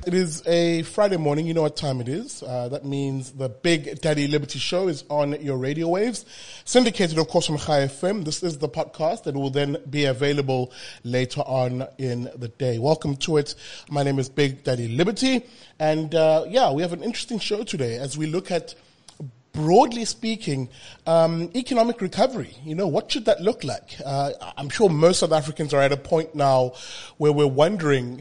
It is a Friday morning. You know what time it is. That means the Big Daddy Liberty Show is on your radio waves. Syndicated, of course, on Chai FM. This is the podcast that will then be available later on in the day. Welcome to it. My name is Big Daddy Liberty. And, we have an interesting show today as we look at, broadly speaking, economic recovery. You know, what should that look like? I'm sure most South Africans are at a point now where we're wondering,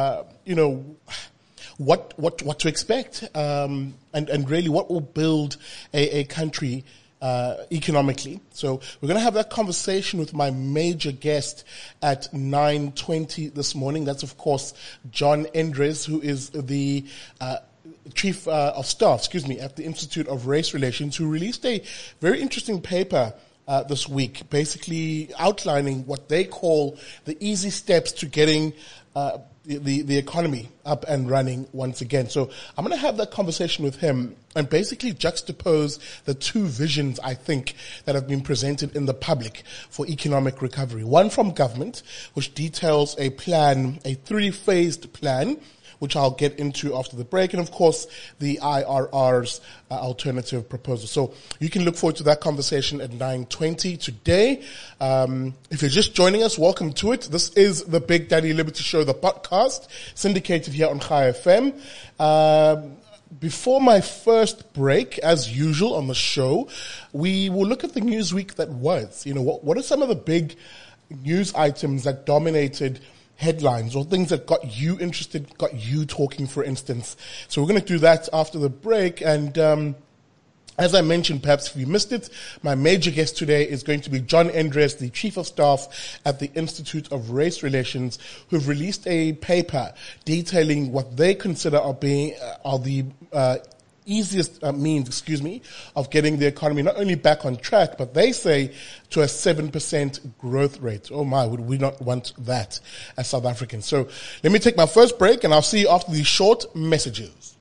what to expect, and really what will build a country economically. So we're going to have that conversation with my major guest at 9:20 this morning. That's, of course, John Endres, who is the Chief of Staff, at the Institute of Race Relations, who released a very interesting paper this week, basically outlining what they call the easy steps to getting the economy up and running once again. So I'm going to have that conversation with him and basically juxtapose the two visions, I think, that have been presented in the public for economic recovery. One from government, which details a plan, a three-phased plan, which I'll get into after the break, and of course the IRR's alternative proposal. So you can look forward to that conversation at 9:20 today. If you're just joining us, welcome to it. This is the Big Daddy Liberty Show, the podcast, syndicated here on Chai FM. Before my first break, as usual on the show, we will look at the news week that was. You know, what are some of the big news items that dominated headlines or things that got you interested, got you talking, for instance. So we're going to do that after the break. And as I mentioned, perhaps if you missed it, my major guest today is going to be John Endres, the Chief of Staff at the Institute of Race Relations, who've released a paper detailing what they consider are the easiest means, of getting the economy not only back on track, but they say to a 7% growth rate. Oh my, would we not want that as South Africans? So let me take my first break and I'll see you after these short messages.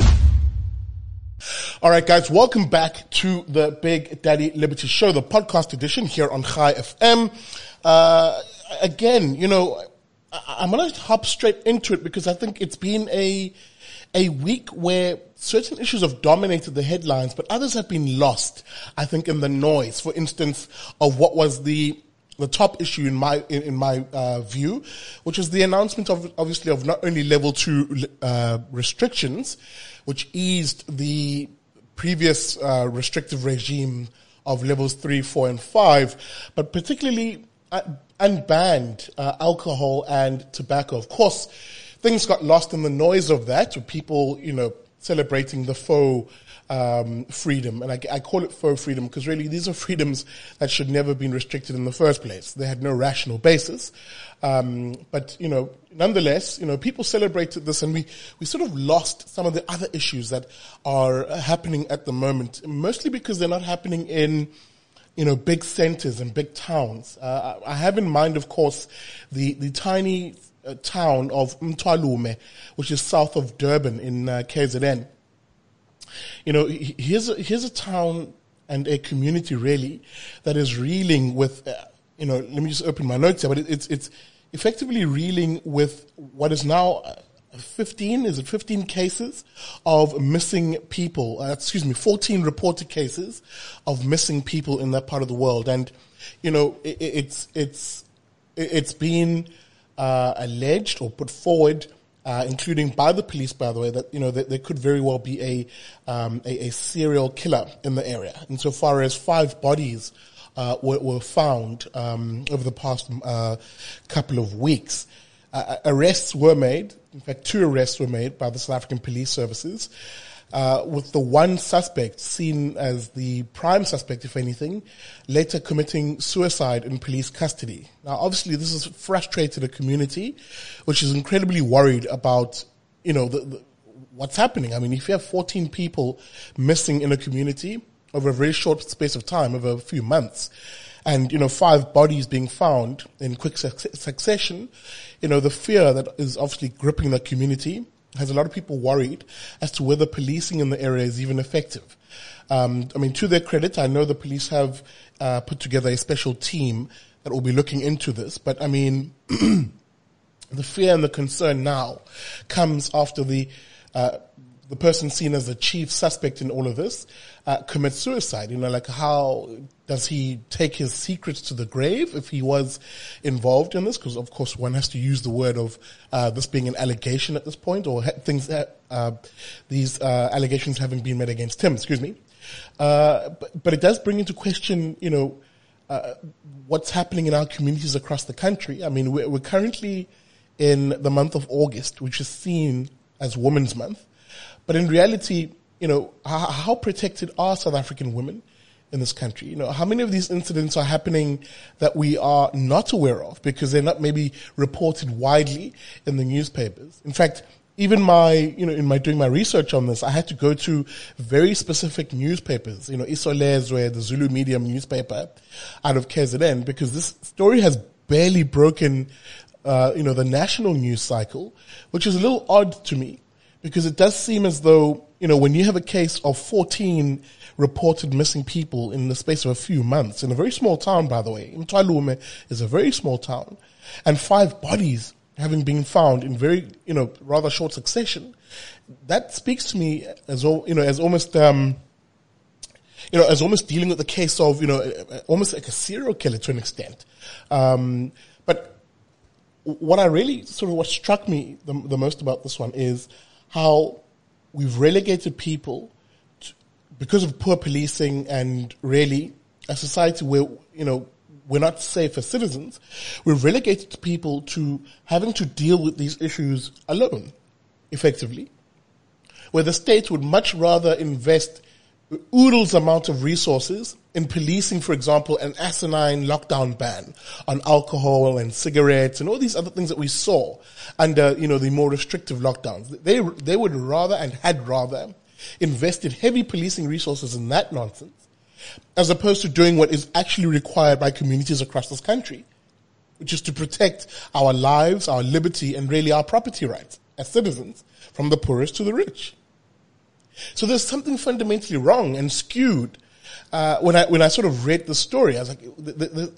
All right, guys, welcome back to the Big Daddy Liberty Show, the podcast edition here on Chai FM. Again, I'm going to hop straight into it because I think it's been a week where certain issues have dominated the headlines, but others have been lost, I think, in the noise. For instance, of what was the top issue in my view, which is the announcement of not only level 2 restrictions, which eased the previous restrictive regime of levels 3, 4, and 5, but particularly unbanned alcohol and tobacco. Of course, things got lost in the noise of that, with people, celebrating the faux freedom. And I call it faux freedom because really these are freedoms that should never have been restricted in the first place. They had no rational basis. But nonetheless, people celebrated this, and we sort of lost some of the other issues that are happening at the moment, mostly because they're not happening in big centers and big towns. I have in mind, of course, the tiny town of Mtwalume, which is south of Durban in KZN. Here's a town and a community really that is reeling with, let me just open my notes here, but it's effectively reeling with what is now 15 cases of missing people, 14 reported cases of missing people in that part of the world. And, it's been alleged or put forward, including by the police, by the way, that that there could very well be a serial killer in the area. Insofar as 5 bodies were found over the past couple of weeks, arrests were made. In fact, 2 arrests were made by the South African Police Services, with the one suspect seen as the prime suspect, if anything, later committing suicide in police custody. Now, obviously, this has frustrated a community which is incredibly worried about, what's happening. I mean, if you have 14 people missing in a community over a very short space of time, over a few months, and, 5 bodies being found in quick succession, the fear that is obviously gripping the community has a lot of people worried as to whether policing in the area is even effective. To their credit, I know the police have put together a special team that will be looking into this. But The fear and the concern now comes after the person seen as the chief suspect in all of this commits suicide. Like, how does he take his secrets to the grave if he was involved in this? Because of course one has to use the word of this being an allegation at this point, or these allegations having been made against him. Excuse me. But it does bring into question, what's happening in our communities across the country. I mean, we're currently in the month of August, which is seen as Women's Month. But in reality, how protected are South African women in this country? How many of these incidents are happening that we are not aware of because they're not maybe reported widely in the newspapers? In fact, even in doing my research on this, I had to go to very specific newspapers, Isolezwe, the Zulu Medium newspaper out of KZN, because this story has barely broken, the national news cycle, which is a little odd to me, because it does seem as though, when you have a case of 14 reported missing people in the space of a few months, in a very small town, by the way, Mtwalume is a very small town, and 5 bodies having been found in very, rather short succession, that speaks to me as almost dealing with the case of, almost like a serial killer to an extent. But what struck me the most about this one is how we've relegated people because of poor policing and really a society where, we're not safe as citizens. We've relegated people to having to deal with these issues alone, effectively, where the state would much rather invest oodles amount of resources in policing, for example, an asinine lockdown ban on alcohol and cigarettes and all these other things that we saw under, the more restrictive lockdowns. They would rather and had rather invested heavy policing resources in that nonsense, as opposed to doing what is actually required by communities across this country, which is to protect our lives, our liberty, and really our property rights as citizens, from the poorest to the rich. So there's something fundamentally wrong and skewed when I sort of read the story. I was like,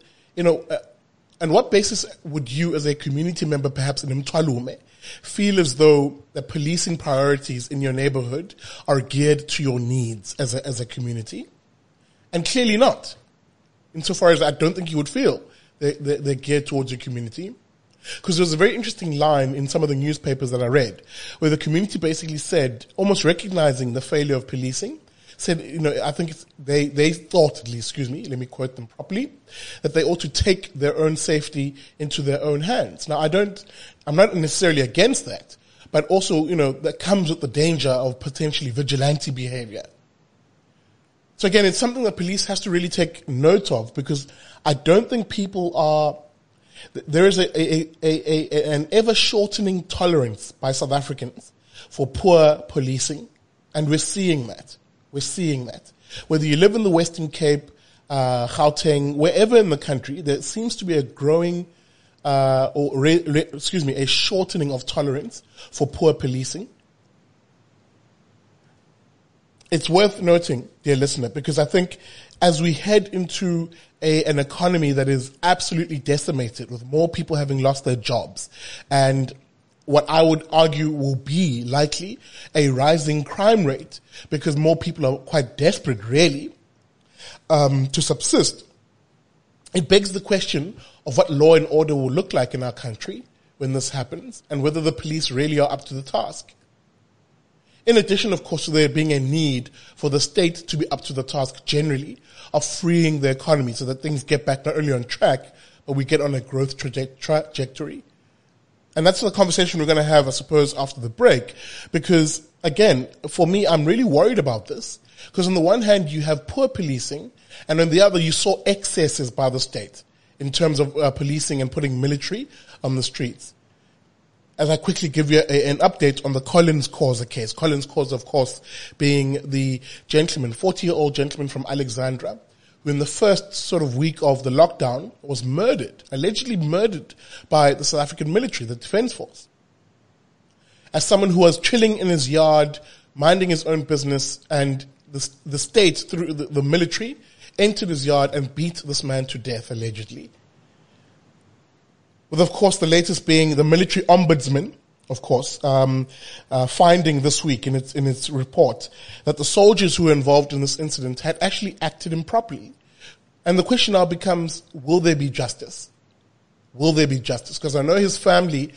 and what basis would you, as a community member, perhaps in Mtwalume, feel as though the policing priorities in your neighborhood are geared to your needs as a community? And clearly not, insofar as I don't think you would feel they're geared towards your community. Because there was a very interesting line in some of the newspapers that I read, where the community basically said, almost recognizing the failure of policing, said, I think they thought, at least, let me quote them properly, that they ought to take their own safety into their own hands. Now, I'm not necessarily against that, but also, that comes with the danger of potentially vigilante behavior. So again, it's something that police has to really take note of, because I don't think people are, there is an ever shortening tolerance by South Africans for poor policing, and we're seeing that. Whether you live in the Western Cape, Gauteng, wherever in the country, there seems to be a growing, a shortening of tolerance for poor policing. It's worth noting, dear listener, because I think as we head into an economy that is absolutely decimated, with more people having lost their jobs, and what I would argue will be likely a rising crime rate, because more people are quite desperate, really, to subsist, it begs the question of what law and order will look like in our country when this happens, and whether the police really are up to the task. In addition, of course, to there being a need for the state to be up to the task generally of freeing the economy so that things get back not only on track, but we get on a growth trajectory. And that's the conversation we're going to have, I suppose, after the break. Because, again, for me, I'm really worried about this. Because on the one hand, you have poor policing, and on the other, you saw excesses by the state in terms of policing and putting military on the streets. As I quickly give you an update on the Collins Causer case. Collins Causer, of course, being the gentleman, 40-year-old gentleman from Alexandra, who in the first sort of week of the lockdown was murdered, allegedly murdered by the South African military, the Defence Force. As someone who was chilling in his yard, minding his own business, and the state, through the military, entered his yard and beat this man to death, allegedly. with, of course, the latest being the military ombudsman, of course, finding this week in its report that the soldiers who were involved in this incident had actually acted improperly. And the question now becomes, will there be justice? Will there be justice? Because I know his family,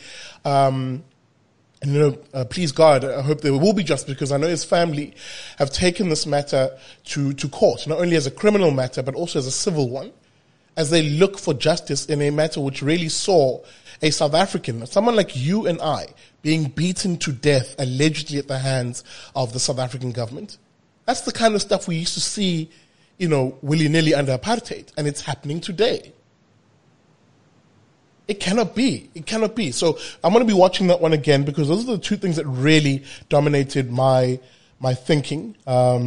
please God, I hope there will be justice, because I know his family have taken this matter to court, not only as a criminal matter, but also as a civil one, as they look for justice in a matter which really saw a South African, someone like you and I, being beaten to death allegedly at the hands of the South African government. That's the kind of stuff we used to see, willy-nilly under apartheid, and it's happening today. It cannot be. It cannot be. So I'm going to be watching that one again, because those are the two things that really dominated my thinking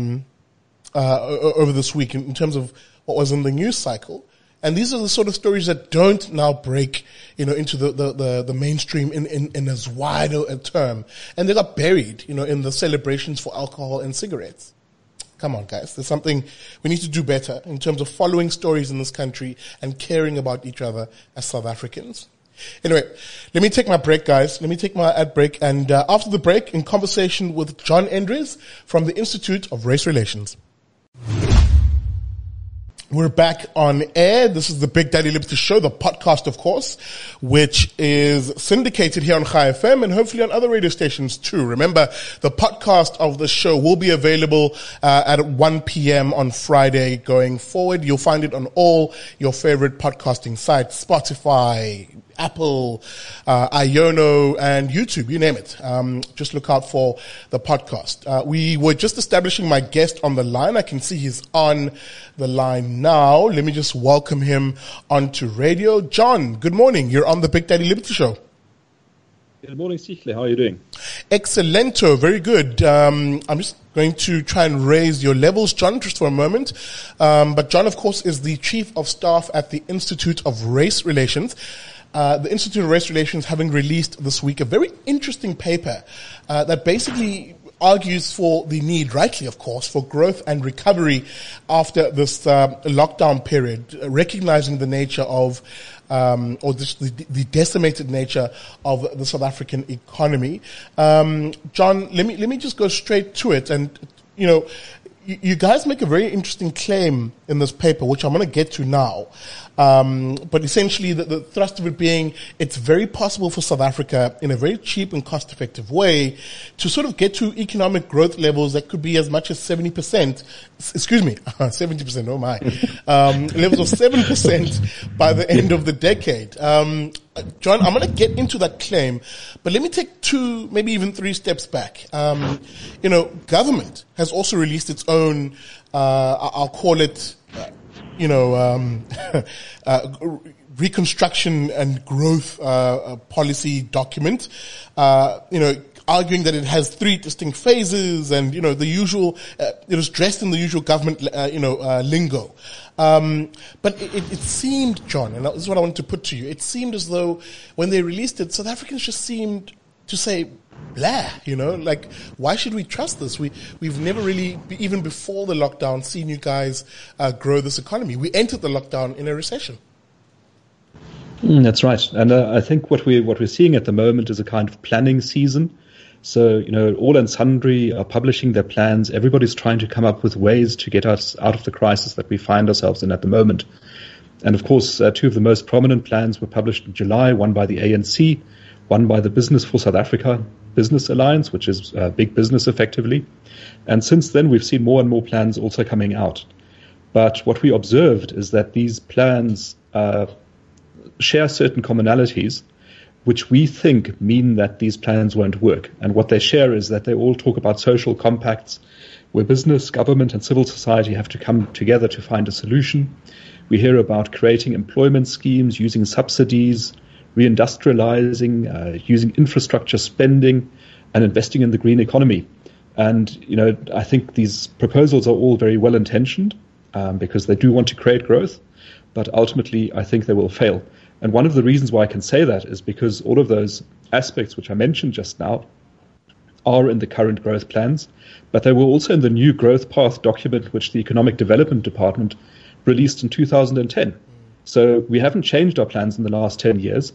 over this week in terms of what was in the news cycle. And these are the sort of stories that don't now break, into the mainstream in as wide a term. And they got buried, in the celebrations for alcohol and cigarettes. Come on, guys. There's something we need to do better in terms of following stories in this country and caring about each other as South Africans. Anyway, let me take my break, guys. Let me take my ad break. And after the break, in conversation with John Endres from the Institute of Race Relations. We're back on air. This is the Big Daddy Liberty Show, the podcast, of course, which is syndicated here on Chai FM and hopefully on other radio stations too. Remember, the podcast of the show will be available at 1 p.m. on Friday going forward. You'll find it on all your favorite podcasting sites, Spotify, Apple, Iono, and YouTube, you name it. Just look out for the podcast. We were just establishing my guest on the line. I can see he's on the line now. Let me just welcome him onto radio. John, good morning. You're on the Big Daddy Liberty Show. Good morning, Sihle. How are you doing? Excellento. Very good. I'm just going to try and raise your levels, John, just for a moment. But John, of course, is the Chief of Staff at the Institute of Race Relations. The Institute of Race Relations having released this week a very interesting paper that basically argues for the need, rightly of course, for growth and recovery after this lockdown period, recognizing the nature of the decimated nature of the South African economy. John, let me just go straight to it. And you guys make a very interesting claim in this paper, which I'm going to get to now. But essentially the thrust of it being, it's very possible for South Africa in a very cheap and cost effective way to sort of get to economic growth levels that could be as much as 70%, 70%, oh my, levels of 7% by the end of the decade. John, I'm going to get into that claim, but let me take 2, maybe even 3 steps back. Government has also released its own, I'll call it, reconstruction and growth policy document, arguing that it has 3 distinct phases and, the usual, it was dressed in the usual government, lingo. But it seemed, John, and this is what I wanted to put to you, it seemed as though when they released it, South Africans just seemed to say, blah, like, why should we trust this? We've never really, even before the lockdown, seen you guys grow this economy. We entered the lockdown in a recession. That's right. And I think what we're seeing at the moment is a kind of planning season. So, all and sundry are publishing their plans. Everybody's trying to come up with ways to get us out of the crisis that we find ourselves in at the moment. And of course, 2 of the most prominent plans were published in July, one by the ANC, one by the Business for South Africa Business Alliance, which is big business effectively. And since then, we've seen more and more plans also coming out. But what we observed is that these plans share certain commonalities, which we think mean that these plans won't work. And what they share is that they all talk about social compacts where business, government, and civil society have to come together to find a solution. We hear about creating employment schemes, using subsidies, reindustrializing, using infrastructure spending, and investing in the green economy. And, I think these proposals are all very well intentioned because they do want to create growth, but ultimately I think they will fail. And one of the reasons why I can say that is because all of those aspects which I mentioned just now are in the current growth plans, but they were also in the new growth path document which the Economic Development Department released in 2010. So we haven't changed our plans in the last 10 years.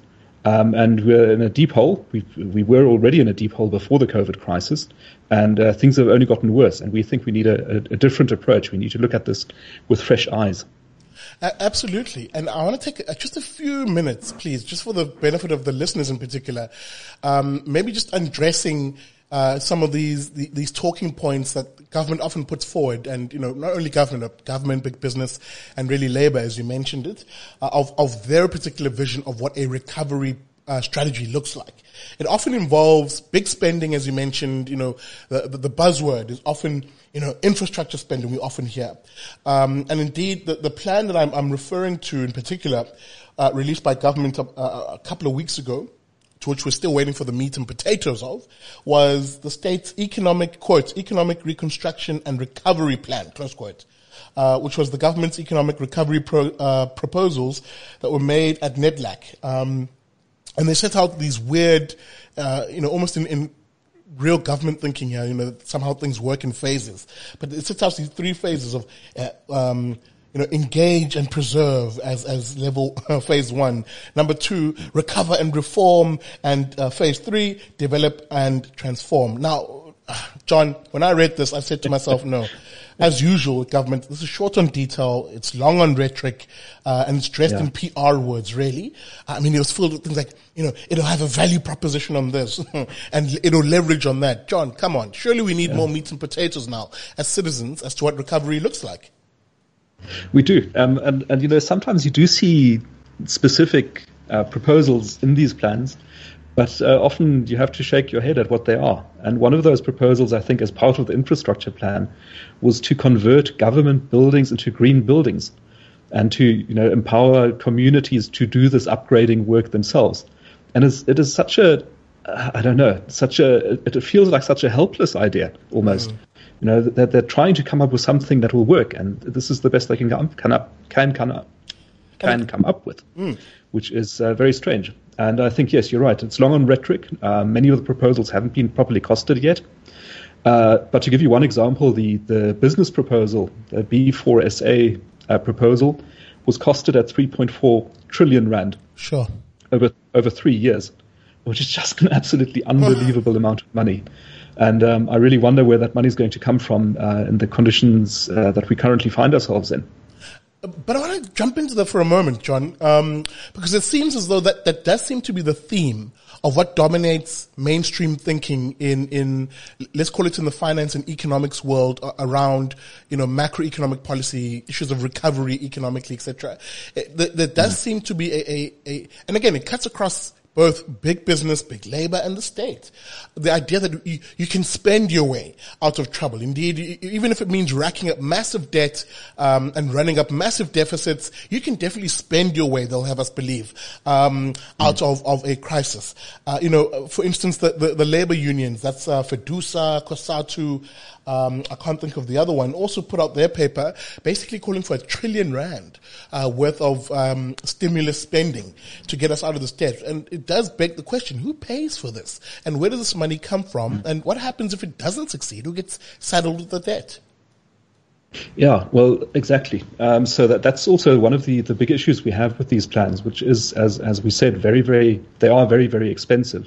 And we're in a deep hole. We were already in a deep hole before the COVID crisis, and things have only gotten worse. And we think we need a different approach. We need to look at this with fresh eyes. Absolutely. And I want to take just a few minutes, please, just for the benefit of the listeners in particular, maybe just undressing some of these talking points that government often puts forward, and not only government, big business, and really labor, as you mentioned it, of their particular vision of what a recovery strategy looks like. It often involves big spending, as you mentioned. The buzzword is often infrastructure spending. We often hear, and indeed the plan that I'm referring to in particular, released by government a couple of weeks ago, to which we're still waiting for the meat and potatoes of, was the state's economic reconstruction and recovery plan, close quote, which was the government's economic recovery proposals that were made at NEDLAC. And they set out these weird, almost in real government thinking here, somehow things work in phases. But it sets out these 3 phases of, engage and preserve as level phase 1. Number 2, recover and reform. And phase 3, develop and transform. Now, John, when I read this, I said to myself, no. As usual with government, this is short on detail, it's long on rhetoric, and it's dressed in PR words, really. I mean, it was filled with things like, it'll have a value proposition on this, and it'll leverage on that. John, come on. Surely we need more meat and potatoes now, as citizens, as to what recovery looks like. We do. And sometimes you do see specific proposals in these plans, but often you have to shake your head at what they are. And one of those proposals, I think, as part of the infrastructure plan, was to convert government buildings into green buildings and to empower communities to do this upgrading work themselves. And it is such a, it feels like such a helpless idea almost. That they're trying to come up with something that will work, and this is the best they can come up with, which is very strange. And I think, yes, you're right. It's long on rhetoric. Many of the proposals haven't been properly costed yet. But to give you one example, the business proposal, the B4SA proposal, was costed at 3.4 trillion rand. Sure. Over 3 years, which is just an absolutely unbelievable amount of money. And I really wonder where that money is going to come from in the conditions that we currently find ourselves in. But I want to jump into that for a moment, John, because it seems as though that does seem to be the theme of what dominates mainstream thinking in let's call it in the finance and economics world around, macroeconomic policy, issues of recovery economically, etc. There does seem to be and again, it cuts across both big business, big labor, and the state. The idea that you can spend your way out of trouble. Indeed, even if it means racking up massive debt and running up massive deficits, you can definitely spend your way, they'll have us believe, out of a crisis. For instance, the labor unions, that's FEDUSA, COSATU, I can't think of the other one, also put out their paper basically calling for R1 trillion worth of stimulus spending to get us out of this debt. And it does beg the question, who pays for this? And where does this money come from? And what happens if it doesn't succeed? Who gets saddled with the debt? Yeah, well, exactly. So that's also one of the big issues we have with these plans, which is, as we said, they are very, very expensive.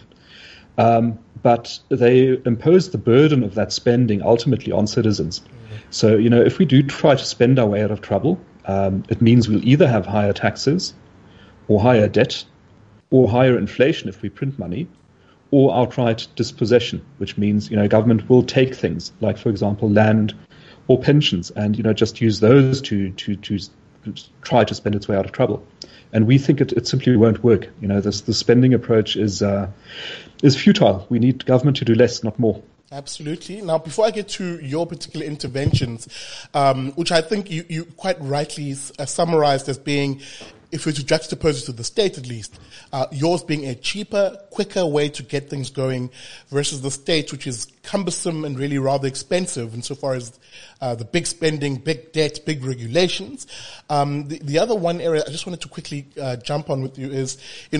But they impose the burden of that spending ultimately on citizens. So, if we do try to spend our way out of trouble, it means we'll either have higher taxes or higher debt or higher inflation if we print money, or outright dispossession, which means, government will take things like, for example, land or pensions and, just use those to try to spend its way out of trouble. And we think it simply won't work. The spending approach is futile. We need government to do less, not more. Absolutely. Now, before I get to your particular interventions, which I think you quite rightly summarized as being, if we were to juxtapose it to the state at least, yours being a cheaper, quicker way to get things going versus the state, which is cumbersome and really rather expensive insofar as the big spending, big debt, big regulations. The other one area I just wanted to quickly jump on with you is,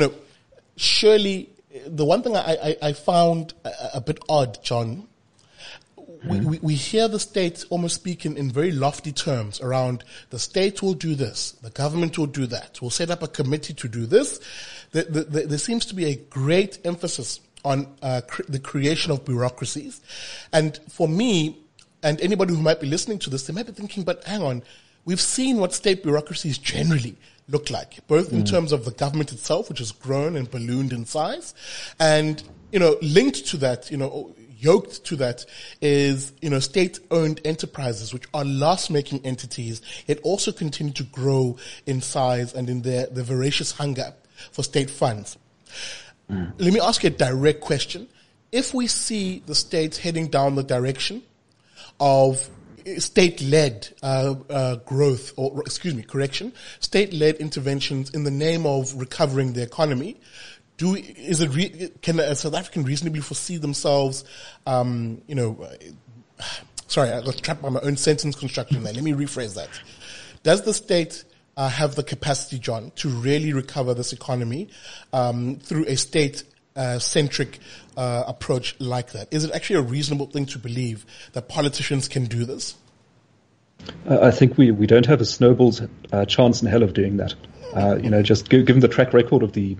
surely the one thing I found a bit odd, John, we hear the state almost speak in very lofty terms around the state will do this, the government will do that, we'll set up a committee to do this, there seems to be a great emphasis on the creation of bureaucracies. And for me, and anybody who might be listening to this, they might be thinking, but hang on, we've seen what state bureaucracies generally look like, both in terms of the government itself, which has grown and ballooned in size, and, linked to that, yoked to that is, state-owned enterprises, which are loss-making entities, yet also continue to grow in size and in their voracious hunger for state funds. Let me ask you a direct question. If we see the state heading down the direction of state-led state-led interventions in the name of recovering the economy, can a South African reasonably foresee themselves, sorry, I got trapped by my own sentence construction there. Let me rephrase that. Does the state have the capacity, John, to really recover this economy through a state-centric approach like that? Is it actually a reasonable thing to believe that politicians can do this? I think we don't have a snowball's chance in hell of doing that. Just given the track record of the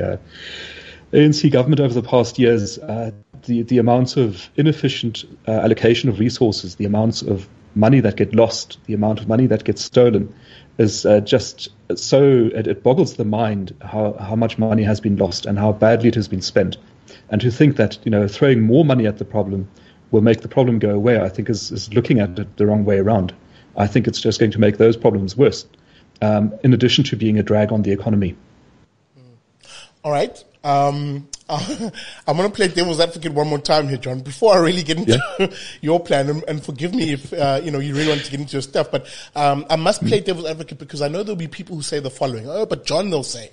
ANC government over the past years, the amounts of inefficient allocation of resources, the amounts of money that get lost, the amount of money that gets stolen, is just so it boggles the mind how much money has been lost and how badly it has been spent. And to think that throwing more money at the problem will make the problem go away, I think is looking at it the wrong way around. I think it's just going to make those problems worse, in addition to being a drag on the economy. All right. I'm going to play devil's advocate one more time here, John, before I really get into your plan. And forgive me if, you really want to get into your stuff. But I must play devil's advocate because I know there'll be people who say the following. Oh, but John, they'll say,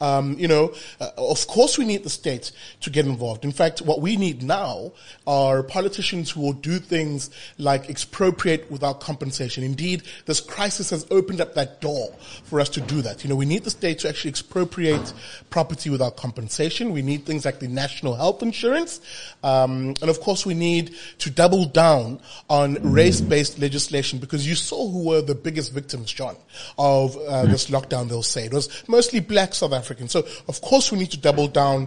of course we need the state to get involved. In fact, what we need now are politicians who will do things like expropriate without compensation. Indeed, this crisis has opened up that door for us to do that. We need the state to actually expropriate property without compensation. We need things like the national health insurance. And of course, we need to double down on race-based legislation because you saw who were the biggest victims, John, of this lockdown, they'll say. It was mostly black South Africans. So, of course, we need to double down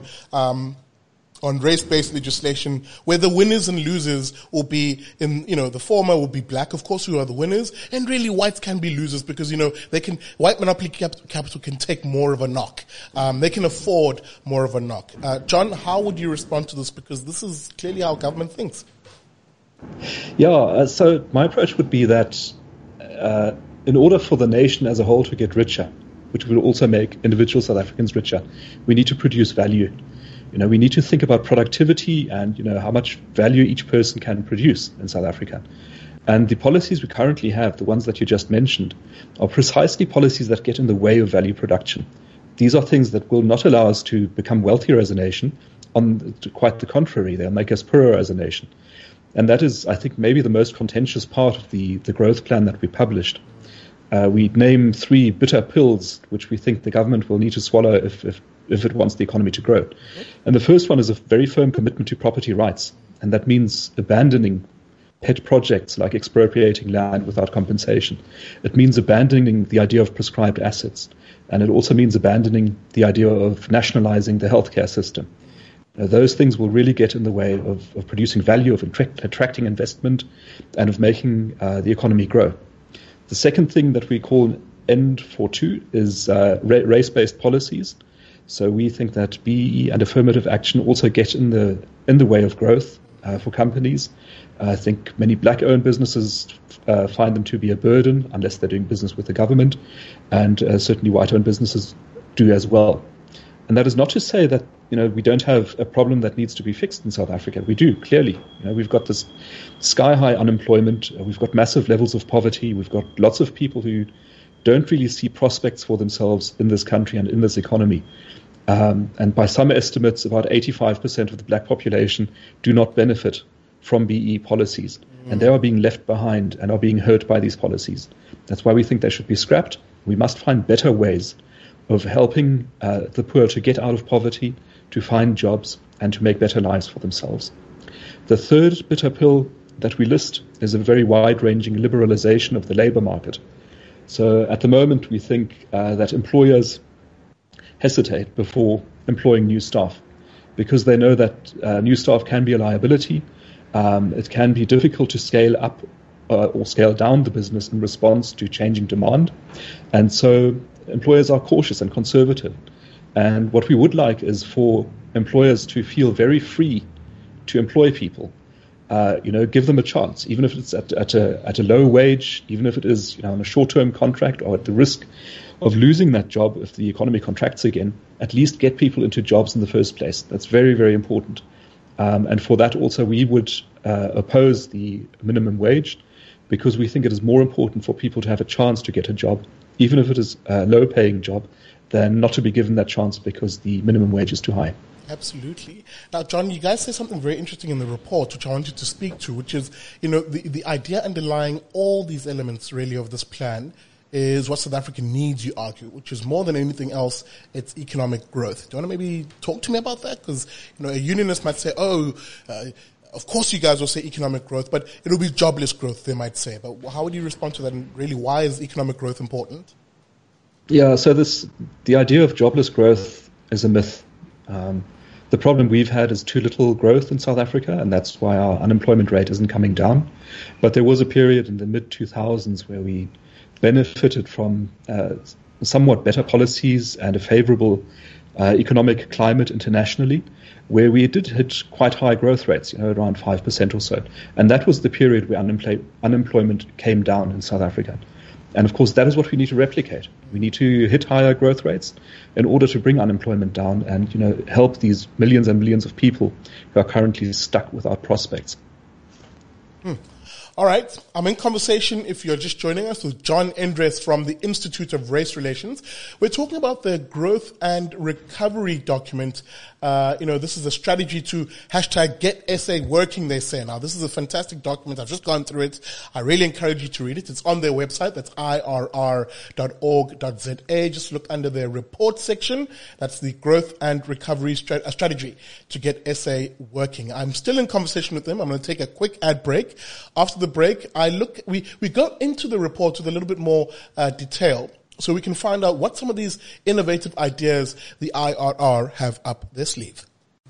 on race-based legislation where the winners and losers will be the former will be black, of course, who are the winners, and really whites can be losers because, white monopoly capital can take more of a knock. They can afford more of a knock. John, how would you respond to this? Because this is clearly how government thinks. Yeah, so my approach would be that in order for the nation as a whole to get richer, which will also make individual South Africans richer, we need to produce value. We need to think about productivity and, how much value each person can produce in South Africa. And the policies we currently have, the ones that you just mentioned, are precisely policies that get in the way of value production. These are things that will not allow us to become wealthier as a nation. Quite the contrary, they'll make us poorer as a nation. And that is, I think, maybe the most contentious part of the growth plan that we published. We name 3 bitter pills which we think the government will need to swallow if it wants the economy to grow. And the first one is a very firm commitment to property rights. And that means abandoning pet projects like expropriating land without compensation. It means abandoning the idea of prescribed assets. And it also means abandoning the idea of nationalizing the healthcare system. Those things will really get in the way of producing value, of attracting investment, and of making the economy grow. The second thing that we call End42 is race-based policies. So we think that BEE and affirmative action also get in the way of growth for companies. I think many black-owned businesses find them to be a burden unless they're doing business with the government, and certainly white-owned businesses do as well. And that is not to say that we don't have a problem that needs to be fixed in South Africa. We do, clearly. We've got this sky-high unemployment. We've got massive levels of poverty. We've got lots of people who don't really see prospects for themselves in this country and in this economy. And by some estimates, about 85% of the black population do not benefit from BEE policies. And they are being left behind and are being hurt by these policies. That's why we think they should be scrapped. We must find better ways of helping the poor to get out of poverty, to find jobs, and to make better lives for themselves. The third bitter pill that we list is a very wide-ranging liberalization of the labor market. So at the moment, we think that employers hesitate before employing new staff, because they know that new staff can be a liability. It can be difficult to scale up or scale down the business in response to changing demand. And so employers are cautious and conservative. And what we would like is for employers to feel very free to employ people. Give them a chance, even if it's at a low wage, even if it is on a short-term contract or at the risk of losing that job if the economy contracts again. At least get people into jobs in the first place. That's very, very important. And for that also we would oppose the minimum wage, because we think it is more important for people to have a chance to get a job, even if it is a low-paying job, than not to be given that chance because the minimum wage is too high. Absolutely. Now, John, you guys say something very interesting in the report, which I wanted to speak to, which is, the idea underlying all these elements really of this plan is what South Africa needs, you argue, which is more than anything else, it's economic growth. Do you want to maybe talk to me about that? Because, a unionist might say, of course you guys will say economic growth, but it'll be jobless growth, they might say. But how would you respond to that? And really, why is economic growth important? Yeah, so the idea of jobless growth is a myth. The problem we've had is too little growth in South Africa, and that's why our unemployment rate isn't coming down. But there was a period in the mid-2000s where we benefited from somewhat better policies and a favorable economic climate internationally, where we did hit quite high growth rates, around 5% or so. And that was the period where unemployment came down in South Africa. And of course, that is what we need to replicate. We need to hit higher growth rates in order to bring unemployment down and, help these millions and millions of people who are currently stuck without prospects. All right. I'm in conversation, if you're just joining us, with John Endres from the Institute of Race Relations. We're talking about the growth and recovery document. This is a strategy to #GetSA working, they say. Now, this is a fantastic document. I've just gone through it. I really encourage you to read it. It's on their website. That's irr.org.za. Just look under their report section. That's the growth and recovery strategy to get SA working. I'm still in conversation with them. I'm going to take a quick ad break. After the break, we go into the report with a little bit more detail, so we can find out what some of these innovative ideas the IRR have up their sleeve.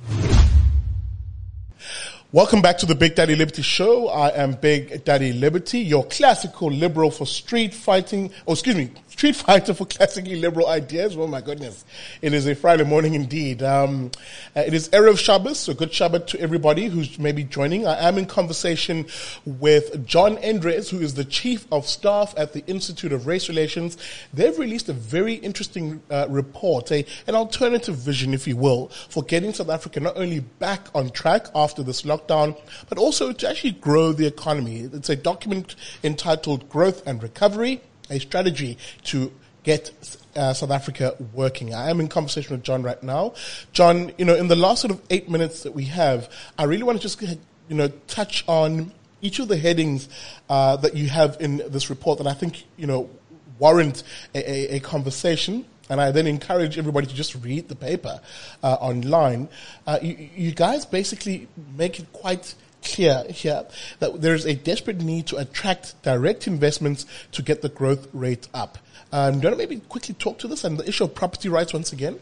Welcome back to the Big Daddy Liberty Show. I am Big Daddy Liberty, your classical liberal for street fighter for classically liberal ideas. Oh my goodness. It is a Friday morning indeed. It is Erev Shabbos, so good Shabbat to everybody who's maybe joining. I am in conversation with John Endres, who is the Chief of Staff at the Institute of Race Relations. They've released a very interesting report, an alternative vision, if you will, for getting South Africa not only back on track after this lockdown, but also to actually grow the economy. It's a document entitled Growth and Recovery, a strategy to get South Africa working. I am in conversation with John right now. John, in the last sort of 8 minutes that we have, I really want to just, touch on each of the headings that you have in this report that I think, warrant a conversation. And I then encourage everybody to just read the paper online. You guys basically make it quite clear here that there is a desperate need to attract direct investments to get the growth rate up. Do you want to maybe quickly talk to this and the issue of property rights once again?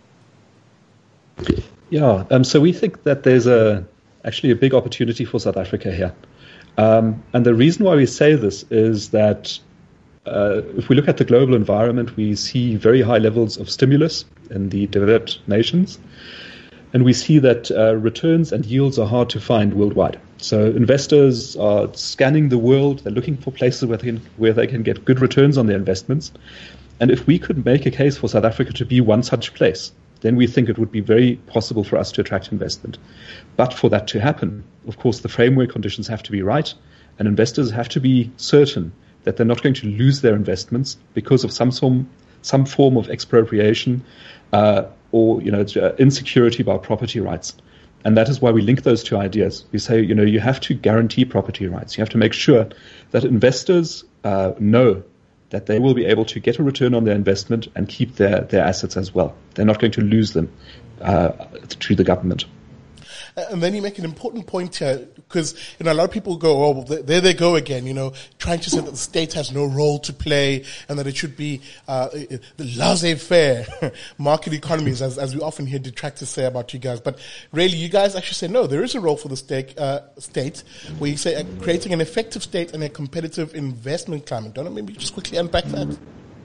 Yeah, so we think that there's actually a big opportunity for South Africa here. And the reason why we say this is that if we look at the global environment, we see very high levels of stimulus in the developed nations. And we see that returns and yields are hard to find worldwide. So investors are scanning the world. They're looking for places where they can get good returns on their investments. And if we could make a case for South Africa to be one such place, then we think it would be very possible for us to attract investment. But for that to happen, of course, the framework conditions have to be right, and investors have to be certain that they're not going to lose their investments because of some form of expropriation or insecurity about property rights. And that is why we link those two ideas. We say, you have to guarantee property rights. You have to make sure that investors know that they will be able to get a return on their investment and keep their assets as well. They're not going to lose them to the government. And then you make an important point here, because, you know, a lot of people go, oh, well, there they go again, you know, trying to say that the state has no role to play and that it should be the laissez-faire market economies, as we often hear detractors say about you guys. But really, you guys actually say, no, there is a role for the state, where you say creating an effective state and a competitive investment climate. Don't maybe just quickly unpack that?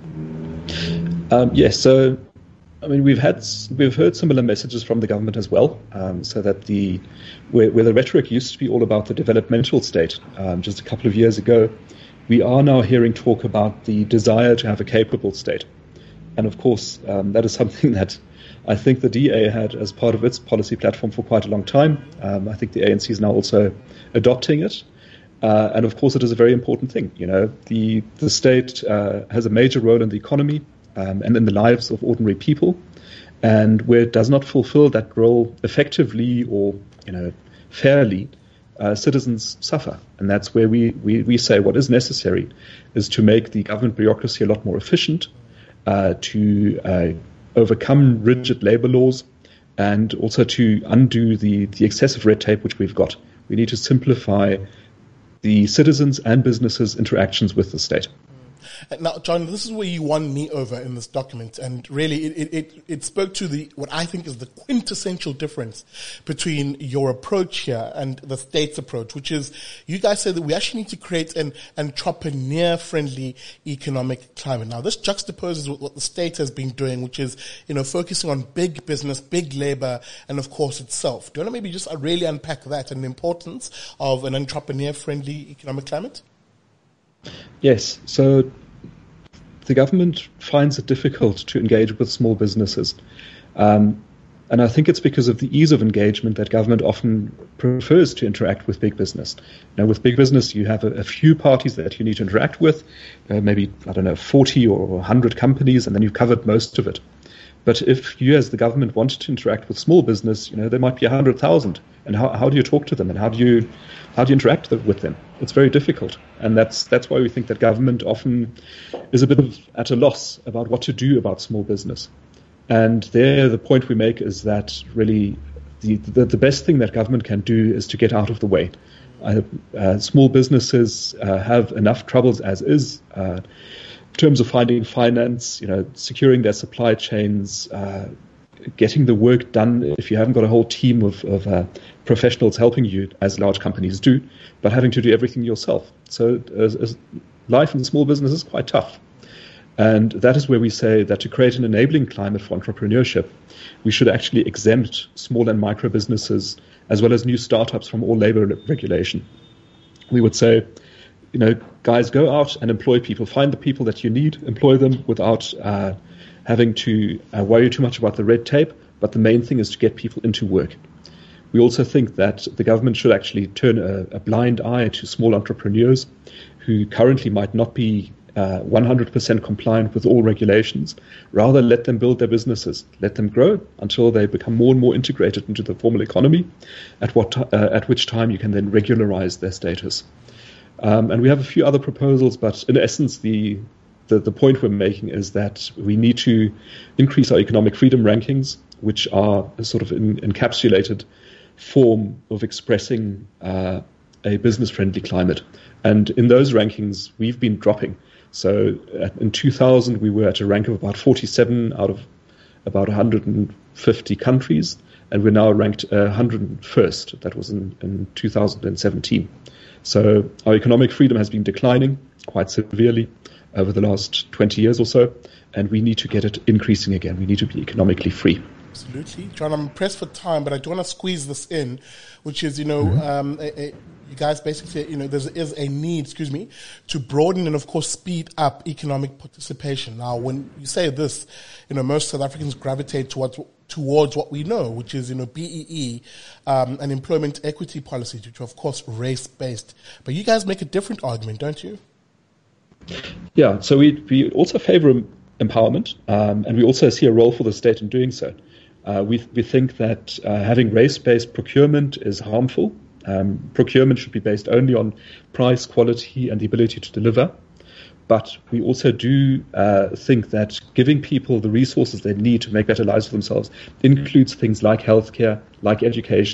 Yes, so I mean, we've heard similar messages from the government as well. So that where the rhetoric used to be all about the developmental state just a couple of years ago, we are now hearing talk about the desire to have a capable state. And of course, that is something that I think the DA had as part of its policy platform for quite a long time. I think the ANC is now also adopting it. And of course, it is a very important thing. You know, the state has a major role in the economy and in the lives of ordinary people. And where it does not fulfill that role effectively or, you know, fairly, citizens suffer. And that's where we say what is necessary is to make the government bureaucracy a lot more efficient, to overcome rigid labor laws, and also to undo the excessive red tape which we've got. We need to simplify the citizens' and businesses' interactions with the state. Now, John, this is where you won me over in this document, and really it spoke to what I think is the quintessential difference between your approach here and the state's approach, which is you guys say that we actually need to create an entrepreneur-friendly economic climate. Now, this juxtaposes what the state has been doing, which is, you know, focusing on big business, big labor, and of course itself. Do you want to maybe just really unpack that and the importance of an entrepreneur-friendly economic climate? Yes. So the government finds it difficult to engage with small businesses. And I think it's because of the ease of engagement that government often prefers to interact with big business. Now, with big business, you have a few parties that you need to interact with, maybe, 40 or 100 companies, and then you've covered most of it. But if you as the government want to interact with small business, you know, there might be 100,000. And how do you talk to them, and how do you interact with them? It's very difficult. And that's why we think that government often is a bit at a loss about what to do about small business. And there, the point we make is that really the best thing that government can do is to get out of the way. Small businesses have enough troubles as is, in terms of finding finance, you know, securing their supply chains, getting the work done if you haven't got a whole team of professionals helping you, as large companies do, but having to do everything yourself. So life in small business is quite tough. And that is where we say that to create an enabling climate for entrepreneurship, we should actually exempt small and micro businesses as well as new startups from all labor regulation. We would say, you know, guys, go out and employ people. Find the people that you need, employ them without having to worry too much about the red tape. But the main thing is to get people into work. We also think that the government should actually turn a blind eye to small entrepreneurs who currently might not be 100% compliant with all regulations. Rather, let them build their businesses, let them grow until they become more and more integrated into the formal economy, at which time you can then regularize their status. And we have a few other proposals, but in essence, the point we're making is that we need to increase our economic freedom rankings, which are a sort of encapsulated form of expressing a business-friendly climate. And in those rankings, we've been dropping. So in 2000, we were at a rank of about 47 out of about 150 countries, and we're now ranked 101st. That was in 2017. So our economic freedom has been declining quite severely over the last 20 years or so, and we need to get it increasing again. We need to be economically free. Absolutely. John, I'm pressed for time, but I do want to squeeze this in, which is, you guys basically say, there is a need, to broaden and, of course, speed up economic participation. Now, when you say this, most South Africans gravitate towards what we know, which is, BEE, and employment equity policies, which are, of course, race-based. But you guys make a different argument, don't you? Yeah, so we also favor empowerment, and we also see a role for the state in doing so. We think that having race-based procurement is harmful. Procurement should be based only on price, quality, and the ability to deliver. But we also do think that giving people the resources they need to make better lives for themselves includes things like healthcare, like education,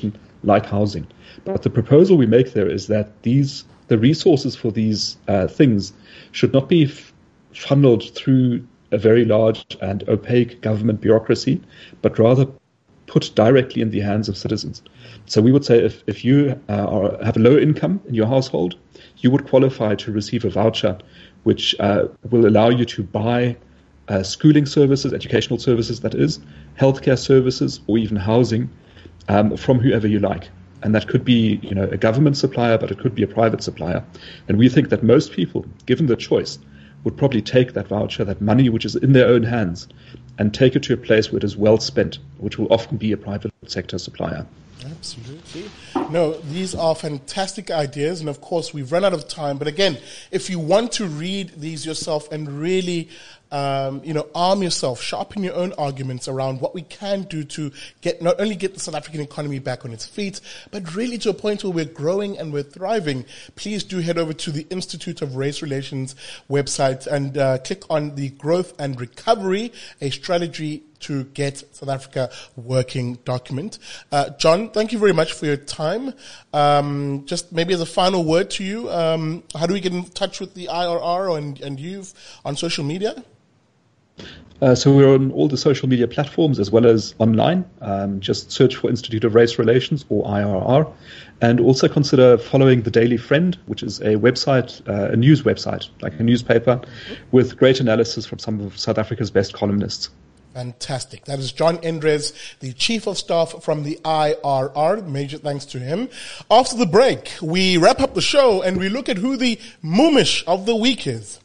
like housing. But the proposal we make there is that the resources for these things should not be funneled through a very large and opaque government bureaucracy, but rather put directly in the hands of citizens. So we would say if you have a low income in your household, you would qualify to receive a voucher which will allow you to buy schooling services, educational services, that is, healthcare services, or even housing from whoever you like. And that could be, a government supplier, but it could be a private supplier. And we think that most people, given the choice, would probably take that voucher, that money which is in their own hands, and take it to a place where it is well spent, which will often be a private sector supplier. Absolutely. No, these are fantastic ideas. And of course, we've run out of time. But again, if you want to read these yourself and really, arm yourself, sharpen your own arguments around what we can do to not only get the South African economy back on its feet, but really to a point where we're growing and we're thriving, please do head over to the Institute of Race Relations website and click on the Growth and Recovery, a strategy to get South Africa working document. John, thank you very much for your time. Just maybe as a final word to you, how do we get in touch with the IRR and you on social media? So we're on all the social media platforms as well as online. Just search for Institute of Race Relations or IRR. And also consider following The Daily Friend, which is a website, a news website, like a newspaper, with great analysis from some of South Africa's best columnists. Fantastic. That is John Endres, the Chief of Staff from the IRR. Major thanks to him. After the break, we wrap up the show and we look at who the Moomish of the week is.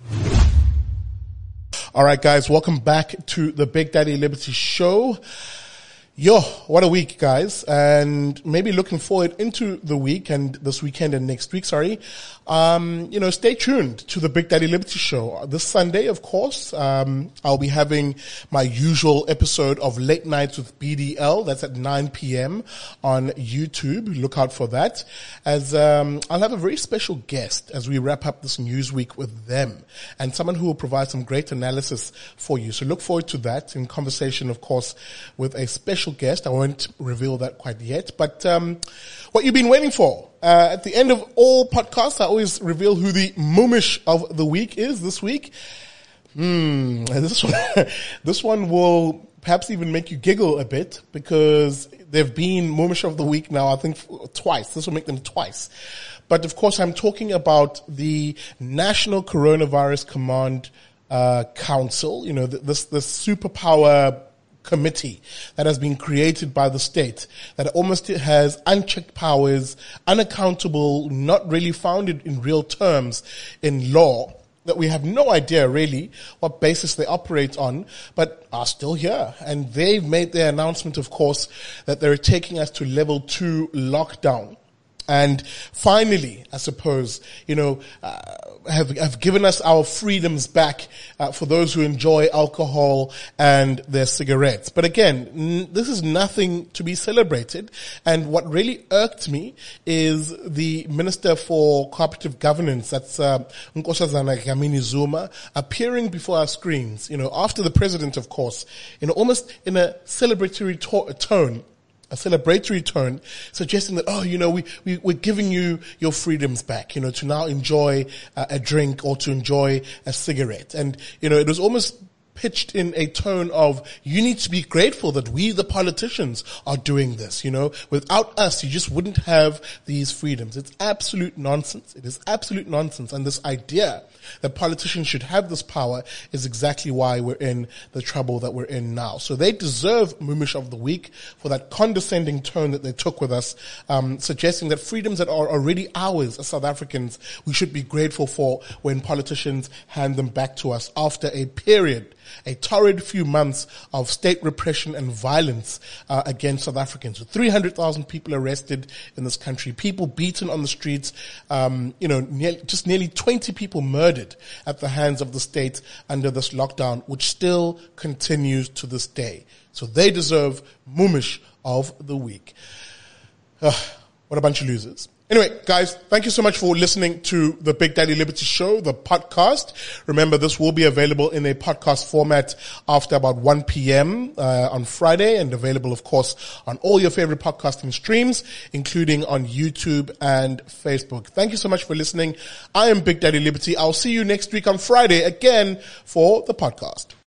All right, guys, welcome back to the Big Daddy Liberty Show. Yo, what a week, guys. And maybe looking forward into the week and this weekend and next week, stay tuned to the Big Daddy Liberty Show. This Sunday, of course, I'll be having my usual episode of Late Nights with BDL. That's at 9 p.m. on YouTube. Look out for that. As I'll have a very special guest as we wrap up this news week with them, and someone who will provide some great analysis for you. So look forward to that in conversation, of course, with a special guest. I won't reveal that quite yet, but what you've been waiting for. At the end of all podcasts, I always reveal who the Moomish of the week is this week. This one will perhaps even make you giggle a bit because they've been Moomish of the week now, I think twice. This will make them twice. But of course, I'm talking about the National Coronavirus Command Council, this superpower committee that has been created by the state that almost has unchecked powers, unaccountable, not really founded in real terms in law, that we have no idea really what basis they operate on, but are still here. And they've made their announcement, of course, that they're taking us to level 2 lockdown. And finally, I suppose, have given us our freedoms back for those who enjoy alcohol and their cigarettes. But again, this is nothing to be celebrated. And what really irked me is the Minister for Cooperative Governance, that's Nkosazana Dlamini Zuma, appearing before our screens, after the president, of course, almost in a celebratory tone. A celebratory tone, suggesting that, we're giving you your freedoms back, to now enjoy a drink or to enjoy a cigarette. And, it was almost pitched in a tone of, you need to be grateful that we, the politicians, are doing this, Without us, you just wouldn't have these freedoms. It's absolute nonsense. It is absolute nonsense. And this idea that politicians should have this power is exactly why we're in the trouble that we're in now. So they deserve Moomish of the Week for that condescending tone that they took with us, suggesting that freedoms that are already ours as South Africans, we should be grateful for when politicians hand them back to us after a torrid few months of state repression and violence against South Africans. With 300,000 people arrested in this country, people beaten on the streets, nearly 20 people murdered at the hands of the state under this lockdown, which still continues to this day. So they deserve Moomish of the Week. What a bunch of losers. Anyway, guys, thank you so much for listening to the Big Daddy Liberty Show, the podcast. Remember, this will be available in a podcast format after about 1 p.m. On Friday, and available, of course, on all your favorite podcasting streams, including on YouTube and Facebook. Thank you so much for listening. I am Big Daddy Liberty. I'll see you next week on Friday again for the podcast.